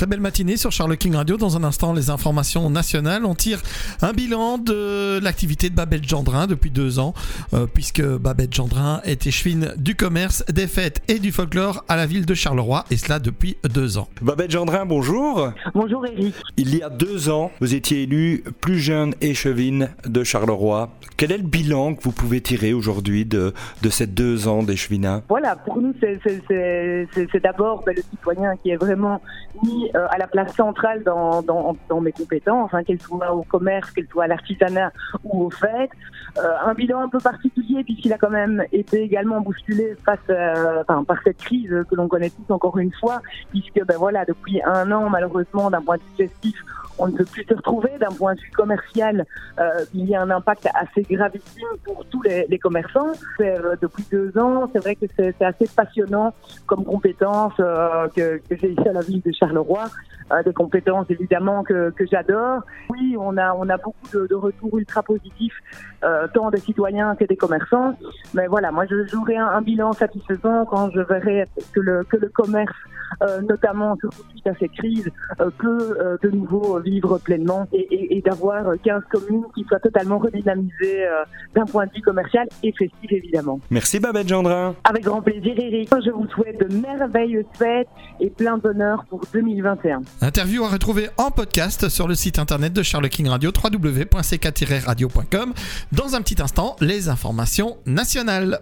Très belle matinée sur Charles King Radio. Dans un instant, les informations nationales. On tire un bilan de l'activité de Babette Gendrin depuis 2 ans, puisque Babette Gendrin est échevine du commerce, des fêtes et du folklore à la ville de Charleroi, et cela depuis 2 ans. Babette Gendrin, bonjour. Bonjour Eric. Il y a 2 ans, vous étiez élue plus jeune échevine de Charleroi. Quel est le bilan que vous pouvez tirer aujourd'hui de ces 2 ans d'échevinat? Voilà, pour nous, c'est d'abord le citoyen qui est vraiment mis à la place centrale dans mes compétences, qu'elles soient au commerce, qu'elles soient à l'artisanat ou aux fêtes. Un bilan un peu particulier puisqu'il a quand même été également bousculé par cette crise que l'on connaît tous encore une fois, puisque depuis 1 an, malheureusement, d'un point de vue festif, on ne peut plus se retrouver. D'un point de vue commercial, il y a un impact assez gravissime pour tous les commerçants. Depuis 2 ans, c'est vrai que c'est assez passionnant comme compétence que j'ai ici à la ville de Charleroi. Des compétences évidemment que j'adore. Oui, on a beaucoup de retours ultra positifs, tant des citoyens que des commerçants. Mais voilà, moi j'aurai un bilan satisfaisant quand je verrai que le commerce, notamment surtout suite à cette crise, peut de nouveau vivre pleinement et d'avoir 15 communes qui soient totalement redynamisées d'un point de vue commercial et festif évidemment. Merci Babette Gendrin. Avec grand plaisir Eric. Je vous souhaite de merveilleuses fêtes et plein de bonheur pour 2021. Interview à retrouver en podcast sur le site internet de Charles King Radio, www.ck-radio.com. Dans un petit instant, les informations nationales.